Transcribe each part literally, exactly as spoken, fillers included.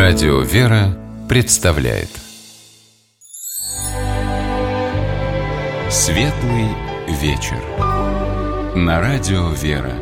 Радио «Вера» представляет Светлый вечер на Радио «Вера».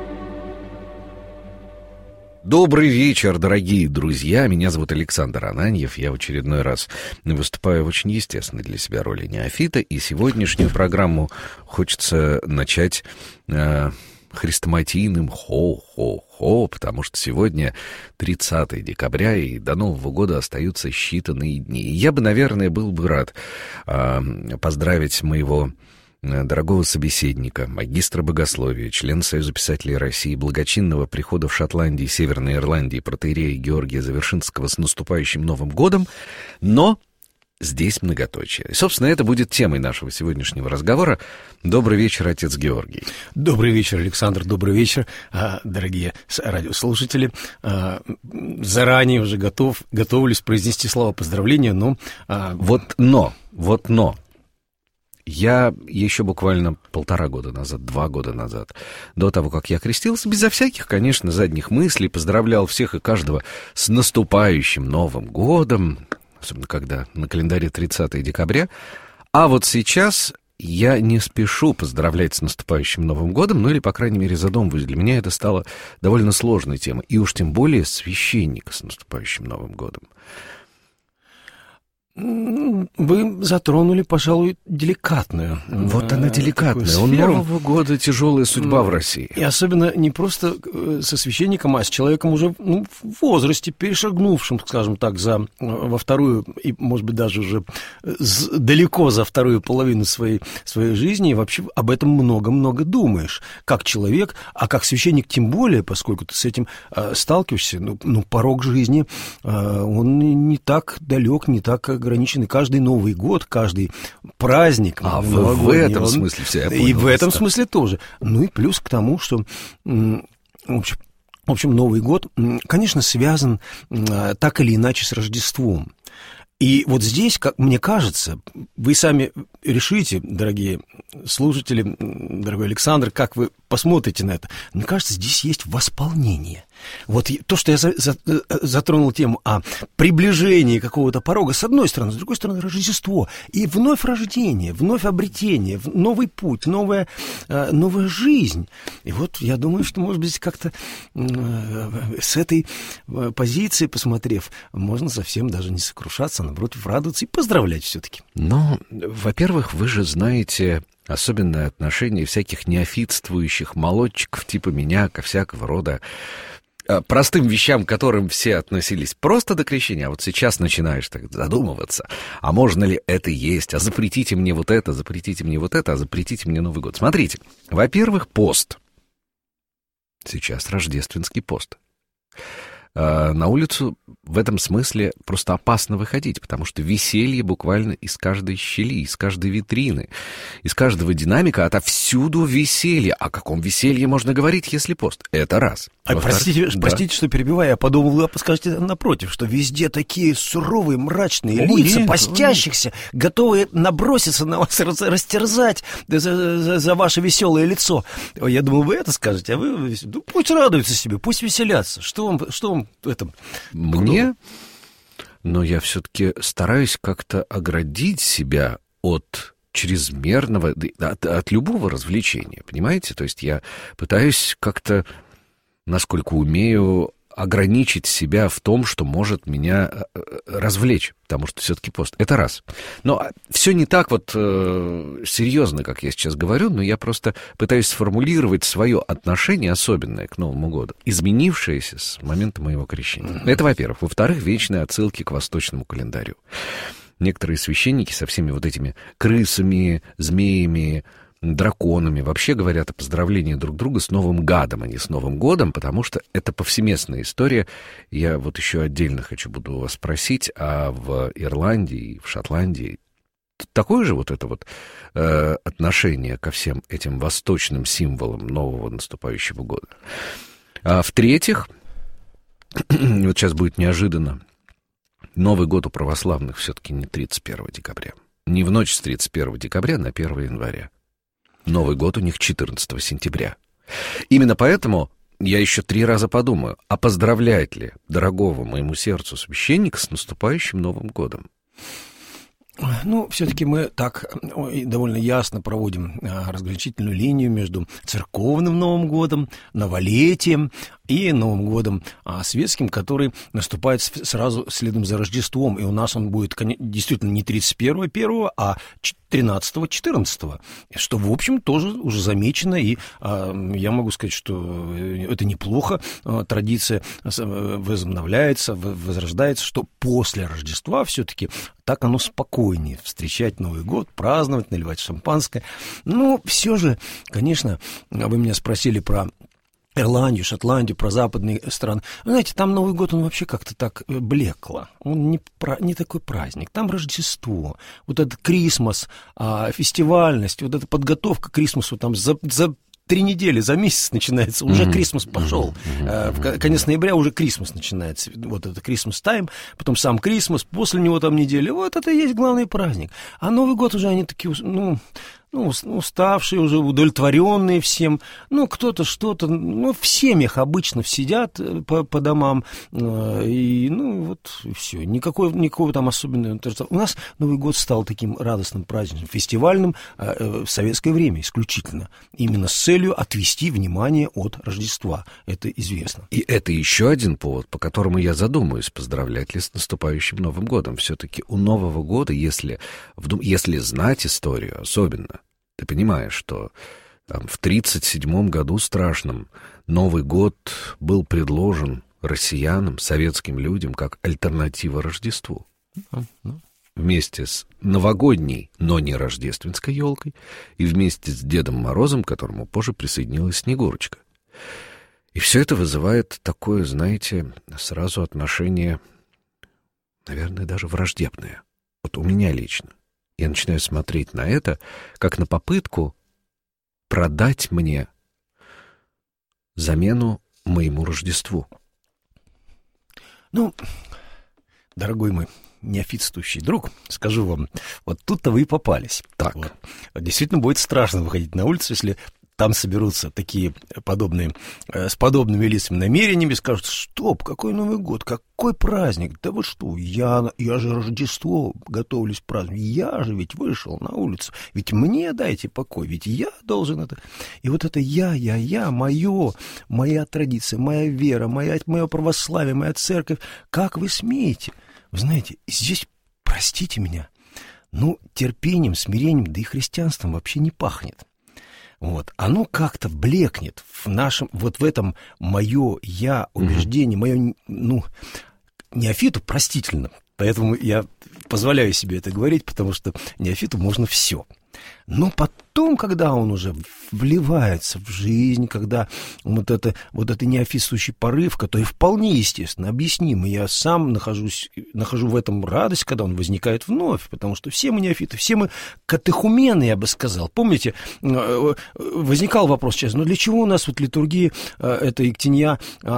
Добрый вечер, дорогие друзья. Меня зовут Александр Ананьев. Я в очередной раз выступаю в очень естественной для себя роли неофита. И сегодняшнюю программу хочется начать э, хрестоматийным хо-хо-хо, потому что сегодня тридцатое декабря, и до Нового года остаются считанные дни. И я бы, наверное, был бы рад э, поздравить моего дорогого собеседника, магистра богословия, члена Союза писателей России, благочинного прихода в Шотландии, Северной Ирландии, протоиерея Георгия Завершинского с наступающим Новым годом, но здесь многоточие. И, собственно, это будет темой нашего сегодняшнего разговора. Добрый вечер, отец Георгий. Добрый вечер, Александр, добрый вечер, дорогие радиослушатели. Заранее уже готов, готовлюсь произнести слова поздравления, но... Вот но, вот но. Я еще буквально полтора года назад, два года назад, до того, как я крестился, безо всяких, конечно, задних мыслей, поздравлял всех и каждого с наступающим Новым годом, особенно когда на календаре тридцатое декабря. А вот сейчас я не спешу поздравлять с наступающим Новым годом, ну или, по крайней мере, задумываюсь. Для меня это стало довольно сложной темой, и уж тем более священника с наступающим Новым годом. Вы затронули, пожалуй, деликатную. Вот она деликатная. У Нового года тяжелая судьба в России. И особенно не просто со священником, а с человеком уже ну, в возрасте, перешагнувшим, скажем так, за, во вторую, и, может быть, даже уже далеко за вторую половину своей, своей жизни. И вообще об этом много-много думаешь. Как человек, а как священник тем более, поскольку ты с этим сталкиваешься. Ну, ну порог жизни, он не так далек, не так ограничены. Каждый Новый год, каждый праздник. А в, в этом он, смысле все, я понял. И в этом да. смысле тоже. Ну и плюс к тому, что... В общем, в общем, Новый год, конечно, связан так или иначе с Рождеством. И вот здесь, как мне кажется, вы сами решите, дорогие слушатели, дорогой Александр, как вы посмотрите на это. Мне кажется, здесь есть восполнение. Вот то, что я за, за, затронул тему о приближении какого-то порога, с одной стороны, с другой стороны, Рождество. И вновь рождение, вновь обретение, новый путь, новая, новая жизнь. И вот я думаю, что, может быть, как-то с этой позиции, посмотрев, можно совсем даже не сокрушаться, напротив, радоваться и поздравлять все-таки. Но, во-первых, вы же знаете особенное отношение всяких неофитствующих молодчиков типа меня ко всякого рода простым вещам, к которым все относились просто до крещения, а вот сейчас начинаешь так задумываться, а можно ли это есть, а запретите мне вот это, запретите мне вот это, а запретите мне Новый год. Смотрите, во-первых, пост. Сейчас рождественский пост. На улицу в этом смысле просто опасно выходить, потому что веселье буквально из каждой щели, из каждой витрины, из каждого динамика, отовсюду веселье. О каком веселье можно говорить, если пост? Это раз. А простите, да. простите, что перебиваю, я подумал, вы скажете напротив, что везде такие суровые, мрачные О, лица, нет, постящихся, нет. готовые наброситься на вас, растерзать за, за, за ваше веселое лицо. Я думал, вы это скажете, а вы ну, пусть радуются себе, пусть веселятся. Что вам, что вам в этом? Мне? Но я все-таки стараюсь как-то оградить себя от чрезмерного, от, от любого развлечения, понимаете? То есть я пытаюсь как-то, насколько умею, ограничить себя в том, что может меня развлечь, потому что все-таки пост. Это раз. Но все не так вот э, серьезно, как я сейчас говорю, но я просто пытаюсь сформулировать свое отношение особенное к Новому году, изменившееся с момента моего крещения. Это, во-первых. Во-вторых, вечные отсылки к восточному календарю. Некоторые священники со всеми вот этими крысами, змеями, драконами вообще говорят о поздравлении друг друга с Новым гадом, а не с Новым годом, потому что это повсеместная история. Я вот еще отдельно хочу буду у вас спросить, а в Ирландии, в Шотландии такое же вот это вот э, отношение ко всем этим восточным символам нового наступающего года? А в-третьих, вот сейчас будет неожиданно, Новый год у православных все-таки не тридцать первого декабря. Не в ночь с тридцать первого декабря на первое января. Новый год у них четырнадцатого сентября. Именно поэтому я еще три раза подумаю, а поздравляет ли дорогого моему сердцу священника с наступающим Новым годом? Ну, все-таки мы так довольно ясно проводим разграничительную линию между церковным Новым годом, новолетием и Новым годом светским, который наступает сразу следом за Рождеством. И у нас он будет действительно не тридцать первого первого, а тринадцатого четырнадцатого, что, в общем, тоже уже замечено, и э, я могу сказать, что это неплохо, э, традиция возобновляется, возрождается, что после Рождества все-таки так оно спокойнее, встречать Новый год, праздновать, наливать шампанское. Но все же, конечно, вы меня спросили про Ирландию, Шотландию, про западные страны. Вы знаете, там Новый год, он вообще как-то так блекло. Он не, про, не такой праздник. Там Рождество, вот этот Крисмас, а, фестивальность, вот эта подготовка к Крисмасу там за, за три недели, за месяц начинается. Уже mm-hmm. Крисмас пошел. Mm-hmm. А, в конец ноября уже Крисмас начинается. Вот это Крисмас тайм, потом сам Крисмас, после него там неделя. Вот это и есть главный праздник. А Новый год уже они такие, ну... Ну, уставшие уже, удовлетворенные всем, ну, кто-то что-то, ну, в семьях обычно сидят по, по домам, и, ну, вот, и все, никакой, никакого там особенного. У нас Новый год стал таким радостным праздником, фестивальным в советское время исключительно, именно с целью отвести внимание от Рождества, это известно. И это еще один повод, по которому я задумаюсь, поздравлять ли с наступающим Новым годом. Все-таки у Нового года, если, если знать историю особенно, ты понимаешь, что там, в тридцать седьмом году страшном Новый год был предложен россиянам, советским людям, как альтернатива Рождеству. Вместе с новогодней, но не рождественской елкой, и вместе с Дедом Морозом, к которому позже присоединилась Снегурочка. И все это вызывает такое, знаете, сразу отношение, наверное, даже враждебное. Вот у меня лично. Я начинаю смотреть на это, как на попытку продать мне замену моему Рождеству. Ну, дорогой мой неофитствующий друг, скажу вам, вот тут-то вы и попались. Так. Вот. Действительно будет страшно выходить на улицу, если там соберутся такие подобные, э, с подобными лицами, намерениями, скажут: стоп, какой Новый год, какой праздник, да вы что, я, я же Рождество готовлюсь праздновать, я же ведь вышел на улицу, ведь мне дайте покой, ведь я должен это. И вот это я, я, я, мое, моя традиция, моя вера, моя, мое православие, моя церковь, как вы смеете? Вы знаете, здесь, простите меня, ну, терпением, смирением, да и христианством вообще не пахнет. Вот, оно как-то блекнет в нашем, вот в этом мое я, убеждение, мое, ну, неофиту простительно, поэтому я позволяю себе это говорить, потому что неофиту можно все. Но потом, когда он уже вливается в жизнь, когда вот это, вот это неофитствующий порыв, который вполне естественно, объясним, и я сам нахожусь, нахожу в этом радость, когда он возникает вновь, потому что все мы неофиты, все мы катехумены, я бы сказал. Помните, возникал вопрос сейчас, ну для чего у нас вот литургия эта Иктинья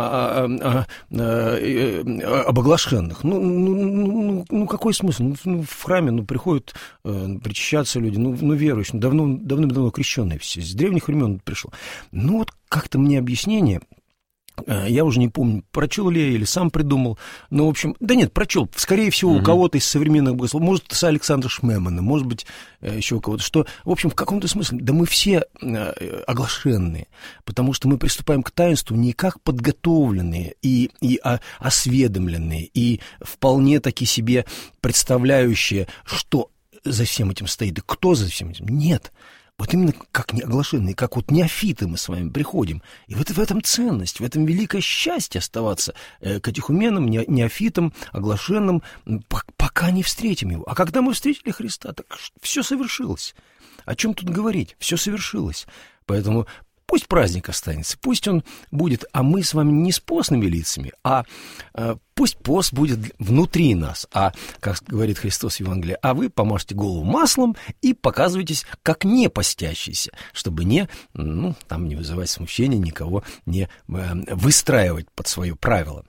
обоглашенных? Ну, ну, ну, ну какой смысл? Ну, в храме ну, приходят причащаться люди, ну, ну верующие, ну, давно, давным-давно крещенные все, с древних времен пришло. Ну вот как-то мне объяснение, я уже не помню, прочел ли я или сам придумал, но в общем, да нет, прочел, скорее всего, угу. у кого-то из современных богословов, может, с Александра Шмемана, может быть, еще у кого-то, что, в общем, в каком-то смысле, да мы все оглашенные, потому что мы приступаем к таинству не как подготовленные и, и осведомленные, и вполне таки себе представляющие, что за всем этим стоит, и кто за всем этим, нет. Вот именно как неоглашенные, как вот неофиты мы с вами приходим. И вот в этом ценность, в этом великое счастье оставаться э, катехуменом, не, неофитом, оглашенным, пока не встретим его. А когда мы встретили Христа, так все совершилось. О чем тут говорить? Все совершилось. Поэтому пусть праздник останется, пусть он будет, а мы с вами не с постными лицами, а э, пусть пост будет внутри нас, а, как говорит Христос в Евангелии, а вы помажьте голову маслом и показывайтесь как не постящиеся, чтобы не, ну, там не вызывать смущения, никого не э, выстраивать под свое правило.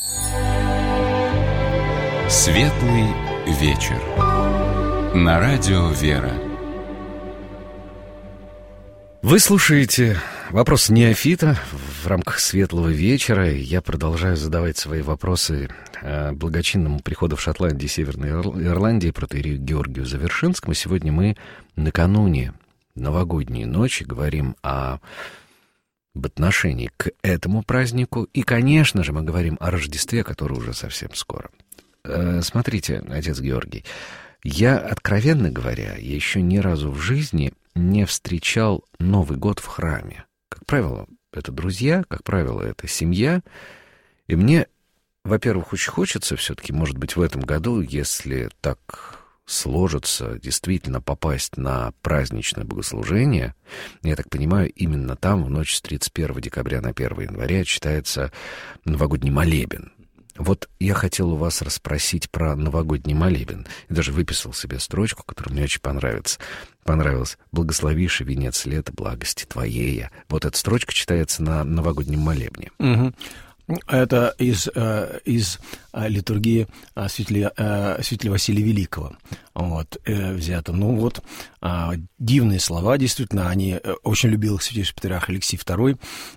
Светлый вечер. На радио «Вера». Вы слушаете «Вопрос неофита» в рамках «Светлого вечера». Я продолжаю задавать свои вопросы благочинному приходу в Шотландии и Северной Ирландии протоиерею Георгию Завершинскому. Сегодня мы накануне новогодней ночи говорим о, об отношении к этому празднику. И, конечно же, мы говорим о Рождестве, которое уже совсем скоро. Смотрите, отец Георгий, я, откровенно говоря, еще ни разу в жизни не встречал Новый год в храме. Как правило, это друзья, как правило, это семья. И мне, во-первых, очень хочется все-таки, может быть, в этом году, если так сложится, действительно попасть на праздничное богослужение. Я так понимаю, именно там, в ночь с тридцать первого декабря на первое января, читается новогодний молебен. Вот я хотел у вас расспросить про новогодний молебен. Я даже выписал себе строчку, которая мне очень понравится. Понравилась. «Благословишь венец лета благости твоей». Вот эта строчка читается на новогоднем молебне. Угу. Это из, из литургии святителя, святителя Василия Великого вот, взято. Ну вот, дивные слова, действительно, они очень любил их святейший патриарх Алексий второй.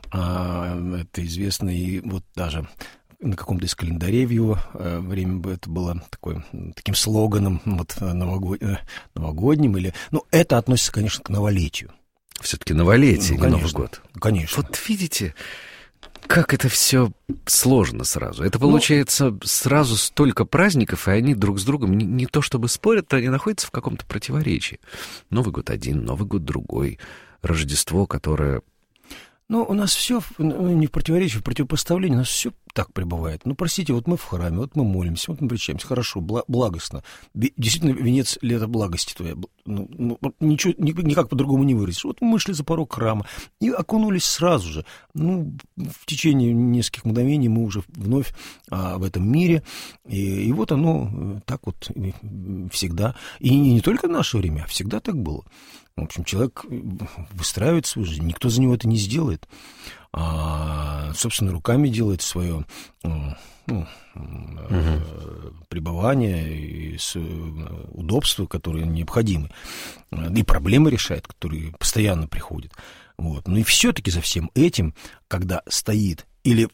Это известно, и вот даже на каком-то из календарей в его э, время это было такой, таким слоганом вот, новогод, э, новогодним. Или, ну, это относится, конечно, к новолетию. Все-таки новолетие, ну, не Новый год. Конечно. Вот видите, как это все сложно сразу. Это получается ну, сразу столько праздников, и они друг с другом не, не то чтобы спорят, они находятся в каком-то противоречии. Новый год один, Новый год другой. Рождество, которое... Ну, у нас все не в противоречии, в противопоставлении, у нас все так пребывает. Ну, простите, вот мы в храме, вот мы молимся, вот мы причащаемся, хорошо, благостно. Действительно, венец лета благости твоя. Ну, ну, ничего, никак по-другому не выразишь. Вот мы шли за порог храма и окунулись сразу же. Ну, в течение нескольких мгновений мы уже вновь а, в этом мире. И, и вот оно так вот всегда. И не, не только в наше время, а всегда так было. В общем, человек выстраивает свою жизнь, никто за него это не сделает, а собственными руками делает свое ну, угу. пребывание и удобства, которые необходимы, и проблемы решает, которые постоянно приходят. Вот. Но и все-таки за всем этим, когда стоит или...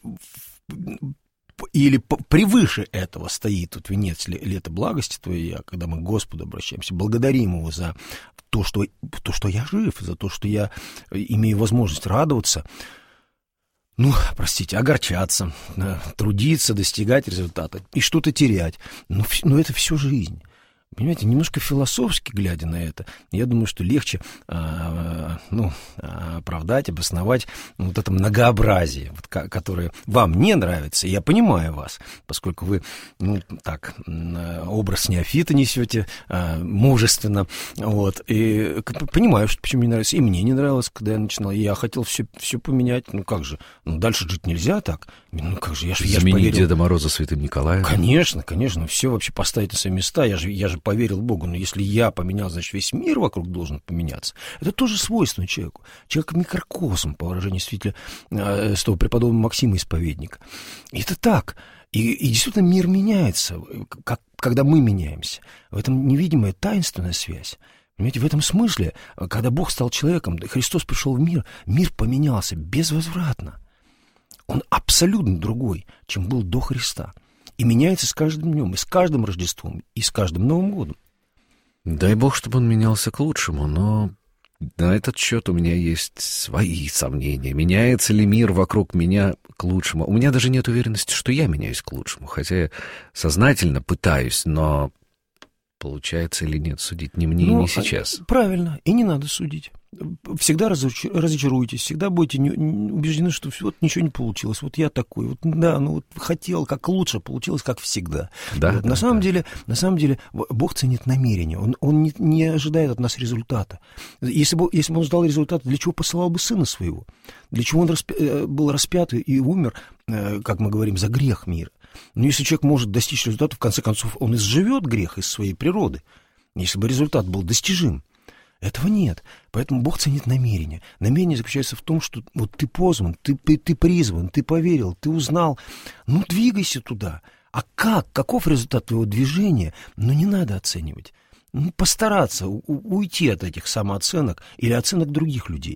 Или превыше этого стоит вот венец лета благости твоей, когда мы к Господу обращаемся, благодарим Его за то, что, то, что я жив, за то, что я имею возможность радоваться, ну, простите, огорчаться, трудиться, достигать результата и что-то терять. Но, но это все жизнь. Понимаете, немножко философски глядя на это, я думаю, что легче а, ну, оправдать, обосновать вот это многообразие, вот, которое вам не нравится. И я понимаю вас, поскольку вы, ну, так, образ неофита несете а, мужественно, вот, и понимаю, что почему не нравится. И мне не нравилось, когда я начинал, и я хотел все, все поменять. Ну, как же, ну, дальше жить нельзя так. Ну, как же, я же Заменить поверил. Деда Мороза Святым Николаем. Конечно, конечно, все вообще поставить на свои места. Я же, я же поверил Богу, но если я поменял, значит, весь мир вокруг должен поменяться. Это тоже свойственно человеку. Человек микрокосм, по выражению святителя э, святого преподобного Максима Исповедника. И это так. И, и действительно мир меняется, как, когда мы меняемся. В этом невидимая таинственная связь. Понимаете, в этом смысле, когда Бог стал человеком, Христос пришел в мир, мир поменялся безвозвратно. Он абсолютно другой, чем был до Христа. И меняется с каждым днем, и с каждым Рождеством, и с каждым Новым годом. Дай Бог, чтобы он менялся к лучшему, но на этот счет у меня есть свои сомнения. Меняется ли мир вокруг меня к лучшему? У меня даже нет уверенности, что я меняюсь к лучшему, хотя я сознательно пытаюсь, но получается или нет, судить не мне, ну, и не сейчас. Правильно, и не надо судить. Всегда разочаруетесь, всегда будете убеждены, что вот ничего не получилось, вот я такой, вот да, ну вот хотел как лучше, получилось как всегда. Да, вот, да, на самом да. деле, на самом деле, Бог ценит намерение, Он, он не, не ожидает от нас результата. Если бы, если бы Он ждал результата, для чего посылал бы Сына Своего? Для чего Он распя- был распят и умер, как мы говорим, за грех мира? Но если человек может достичь результата, в конце концов, он изживет грех из своей природы, если бы результат был достижим. Этого нет. Поэтому Бог ценит намерение. Намерение заключается в том, что вот ты позван, ты, ты призван, ты поверил, ты узнал. Ну, двигайся туда. А как? Каков результат твоего движения? Ну, не надо оценивать. Ну, постараться у- уйти от этих самооценок или оценок других людей.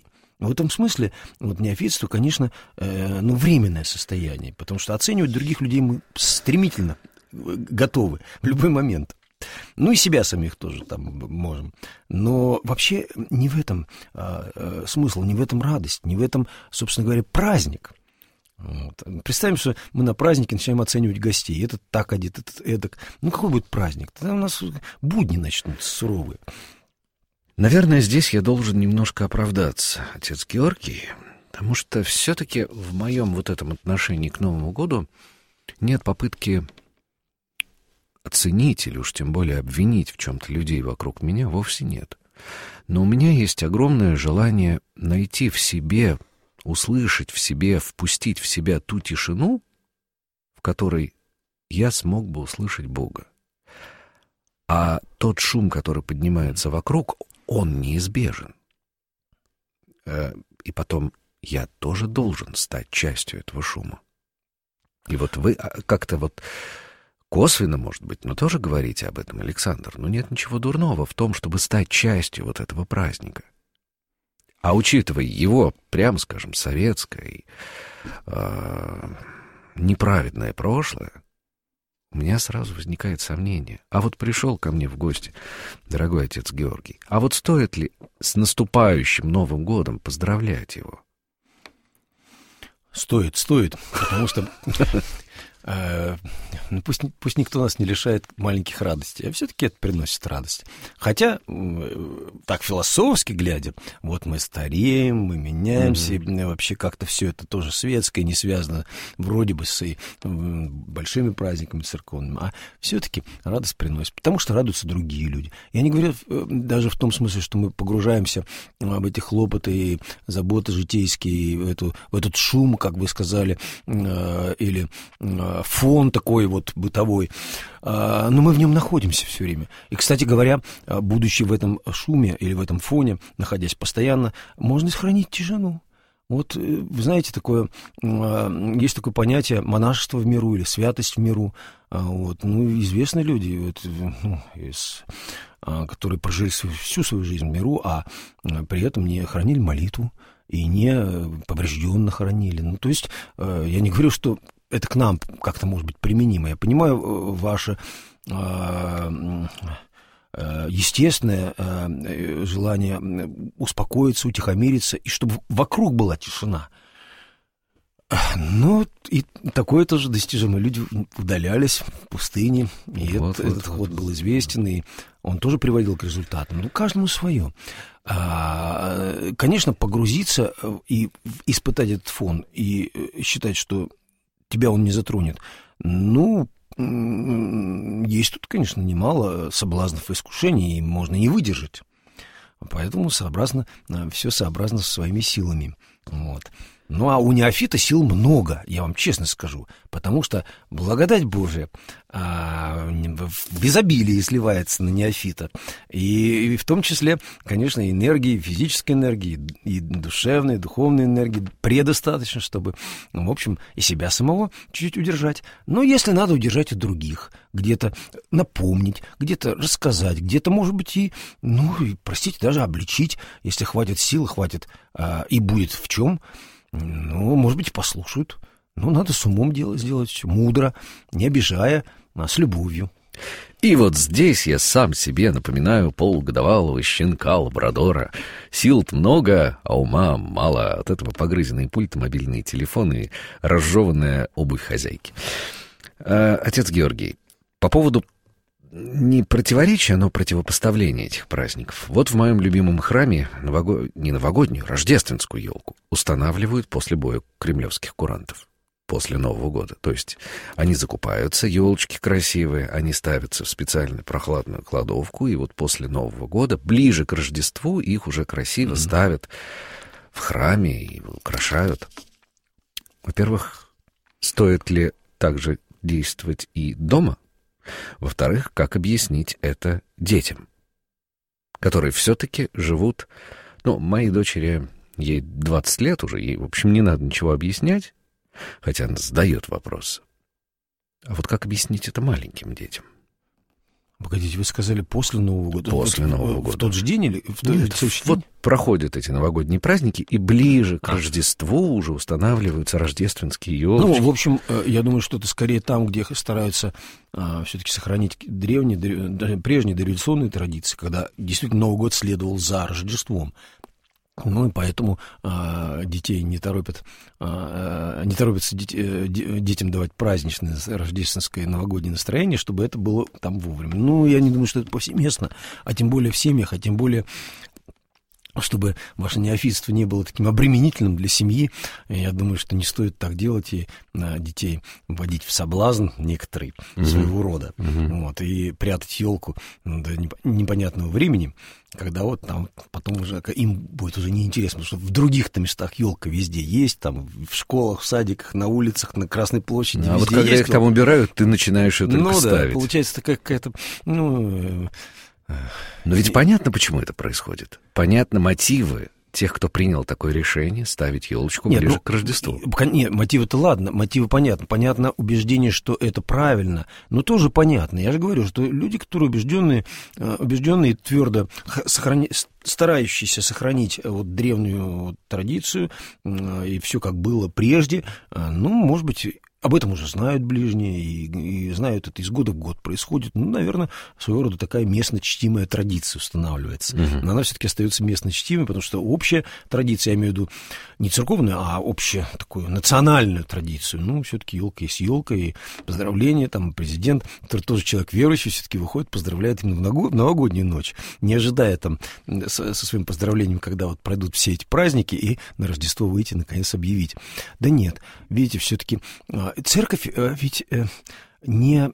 В этом смысле вот неофитство, конечно, э, ну, временное состояние, потому что оценивать других людей мы стремительно готовы в любой момент. Ну и себя самих тоже там можем. Но вообще не в этом э, смысл, не в этом радость, не в этом, собственно говоря, праздник. Вот. Представим, что мы на празднике начинаем оценивать гостей. Этот так одет, этот эдак. Ну какой будет праздник? Тогда у нас будни начнутся суровые. Наверное, здесь я должен немножко оправдаться, отец Георгий, потому что все-таки в моем вот этом отношении к Новому году нет попытки оценить или уж тем более обвинить в чем-то людей вокруг меня, вовсе нет. Но у меня есть огромное желание найти в себе, услышать в себе, впустить в себя ту тишину, в которой я смог бы услышать Бога. А тот шум, который поднимается вокруг, он неизбежен. И потом я тоже должен стать частью этого шума. И вот вы как-то вот косвенно, может быть, но тоже говорите об этом, Александр. Но нет ничего дурного в том, чтобы стать частью вот этого праздника. А учитывая его, прямо скажем, советское и э, неправедное прошлое, у меня сразу возникает сомнение. А вот пришел ко мне в гости дорогой отец Георгий. А вот стоит ли с наступающим Новым годом поздравлять его? Стоит, стоит, потому что э, ну, пусть, пусть никто нас не лишает маленьких радостей, а все-таки это приносит радость. Хотя, э, так философски глядя, вот мы стареем, мы меняемся, mm-hmm. вообще как-то все это тоже светское, не связано вроде бы с э, большими праздниками церковными, а все-таки радость приносит, потому что радуются другие люди. Я не говорю э, даже в том смысле, что мы погружаемся в эти хлопоты и заботы житейские, в, эту, в этот шум, как вы сказали, э, или э, фон такой вот бытовой, э, но мы в нем находимся все время. И, кстати говоря, будучи в этом шуме или в этом фоне, находясь постоянно, можно сохранить тишину. Вот, вы знаете, такое, э, есть такое понятие монашество в миру или святость в миру. Э, вот, ну, известные люди, вот, ну, из, э, которые прожили всю свою жизнь в миру, а э, при этом не хранили молитву и не поврежденно хоронили. Ну, то есть, э, я не говорю, что это к нам как-то может быть применимо. Я понимаю э, ваше э, э, естественное э, желание успокоиться, утихомириться, и чтобы вокруг была тишина. Ну, и такое тоже достижимо. Люди удалялись в пустыне, и вот, этот, вот, этот вот, ход был известен, и он тоже приводил к результатам. Ну, каждому свое. А, конечно, погрузиться и испытать этот фон, и считать, что тебя он не затронет. Ну, есть тут, конечно, немало соблазнов и искушений, и можно не выдержать. Поэтому сообразно, все сообразно со своими силами. Вот. Ну, а у неофита сил много, я вам честно скажу, потому что благодать Божия а, в изобилии сливается на неофита. И, и в том числе, конечно, энергии, физической энергии, и душевной, и духовной энергии предостаточно, чтобы, ну, в общем, и себя самого чуть-чуть удержать. Но если надо, удержать и других, где-то напомнить, где-то рассказать, где-то, может быть, и, ну, и, простите, даже обличить, если хватит сил, хватит а, и будет в чем. Ну, может быть, послушают. Ну, надо с умом делать, сделать все мудро, не обижая, а с любовью. И вот здесь я сам себе напоминаю полугодовалого щенка-лабрадора. Сил-то много, а ума мало. От этого погрызенные пульты, мобильные телефоны и разжеванная обувь хозяйки. А, отец Георгий, по поводу не противоречия, но противопоставления этих праздников. Вот в моем любимом храме нового... не новогоднюю, рождественскую елку устанавливают после боя кремлевских курантов, после Нового года. То есть они закупаются, елочки красивые, они ставятся в специальную прохладную кладовку, и вот после Нового года, ближе к Рождеству, их уже красиво mm-hmm. ставят в храме и украшают. Во-первых, стоит ли также действовать и дома? Во-вторых, как объяснить это детям, которые все-таки живут... Ну, моей дочери, ей двадцать лет уже, ей, в общем, не надо ничего объяснять, хотя она задает вопросы. А вот как объяснить это маленьким детям? Погодите, вы сказали после Нового года? После вот, Нового в, года. В тот же день или в тот Нет, следующий вот день? проходят эти новогодние праздники, и ближе к Рождеству уже устанавливаются рождественские елочки. Ну, в общем, я думаю, что это скорее там, где стараются а, все-таки сохранить древние, древ... прежние дореволюционные традиции, когда действительно Новый год следовал за Рождеством. Ну и поэтому а, детей не торопят, а, не торопятся дет, детям давать праздничное, рождественское, новогоднее настроение, чтобы это было там вовремя. Ну, я не думаю, что это повсеместно, а тем более в семьях, а тем более, чтобы ваше неофитство не было таким обременительным для семьи. Я думаю, что не стоит так делать и а, детей вводить в соблазн некоторый mm-hmm. своего рода, mm-hmm. вот, и прятать елку до непонятного времени, когда вот там потом уже им будет уже неинтересно, потому что в других-то местах елка везде есть, там в школах, в садиках, на улицах, на Красной площади. А вот когда их там убирают, ты начинаешь ее только ну, ставить. Да, получается такая какая-то, ну... Но ведь понятно, почему это происходит. Понятно мотивы тех, кто принял такое решение ставить елочку нет, ближе ну, к Рождеству. Нет, мотивы-то ладно, мотивы понятно. Понятно убеждение, что это правильно, но тоже понятно. Я же говорю, что люди, которые убежденные, убежденные твердо сохрани... старающиеся сохранить вот древнюю вот традицию и все как было прежде, ну, может быть... Об этом уже знают ближние и, и знают, это из года в год происходит. Ну, наверное, своего рода такая местно чтимая традиция устанавливается. Uh-huh. Но она все-таки остается местно чтимой, потому что общая традиция, я имею в виду не церковную, а общую такую национальную традицию. Ну, все-таки елка есть елка, и поздравления, там, президент, который тоже человек верующий, все-таки выходит, поздравляет именно в новогоднюю ночь, не ожидая там со, со своим поздравлением, когда вот пройдут все эти праздники, и на Рождество выйти, наконец, объявить. Да нет, видите, все-таки... Церковь ведь не,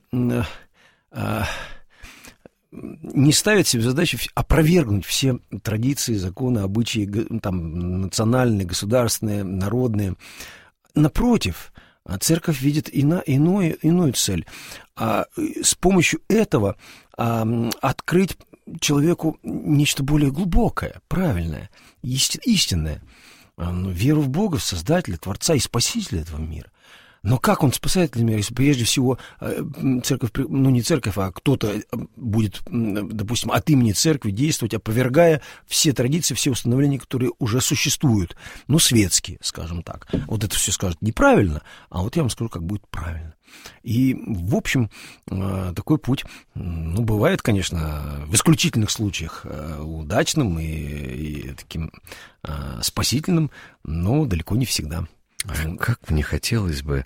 не ставит себе задачу опровергнуть все традиции, законы, обычаи там, национальные, государственные, народные. Напротив, церковь видит ино, иное, иную цель. А с помощью этого открыть человеку нечто более глубокое, правильное, истинное. Веру в Бога, в Создателя, Творца и Спасителя этого мира. Но как он спасает мир, если прежде всего церковь, ну не церковь, а кто-то будет, допустим, от имени церкви действовать, опровергая все традиции, все установления, которые уже существуют, ну, светские, скажем так. Вот это все скажут неправильно, а вот я вам скажу, как будет правильно. И, в общем, такой путь, ну, бывает, конечно, в исключительных случаях удачным и, и таким спасительным, но далеко не всегда. Как мне хотелось бы,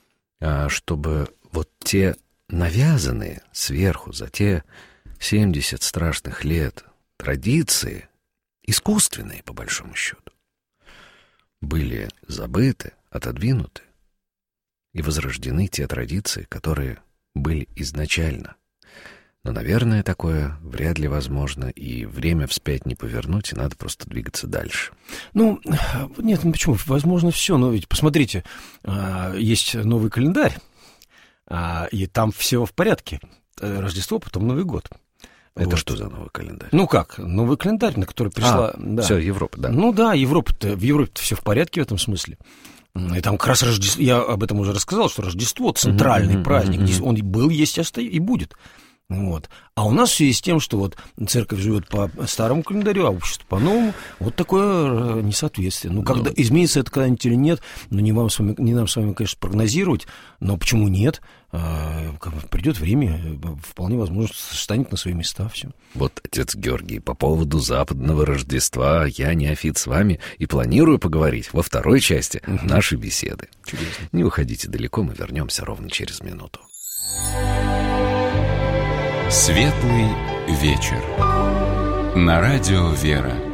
чтобы вот те навязанные сверху за те семьдесят страшных лет традиции, искусственные по большому счету, были забыты, отодвинуты, и возрождены те традиции, которые были изначально. Но, наверное, такое вряд ли возможно, и время вспять не повернуть, и надо просто двигаться дальше. Ну, нет, ну почему? Возможно, все, но ведь, посмотрите, есть новый календарь, и там все в порядке. Рождество, потом Новый год. Это вот. Что за новый календарь? Ну как, новый календарь, на который пришла... А, да. Все, Европа, да. Ну да, Европа-то, в Европе-то все в порядке в этом смысле. И там как раз Рождество, я об этом уже рассказал, что Рождество — центральный mm-hmm, праздник, mm-hmm. он был, есть и будет. Вот. А у нас в связи с тем, что вот церковь живет по старому календарю, а общество по новому, вот такое несоответствие. Ну, когда, ну, изменится это когда-нибудь или нет, ну, не, вам с вами, не нам с вами, конечно, прогнозировать, но почему нет? А, придет время, вполне возможно, станет на свои места все. Вот, отец Георгий, по поводу западного Рождества я неофит с вами и планирую поговорить во второй части угу. нашей беседы. Чудесно. Не уходите далеко, мы вернемся ровно через минуту. Светлый вечер. На радио «Вера».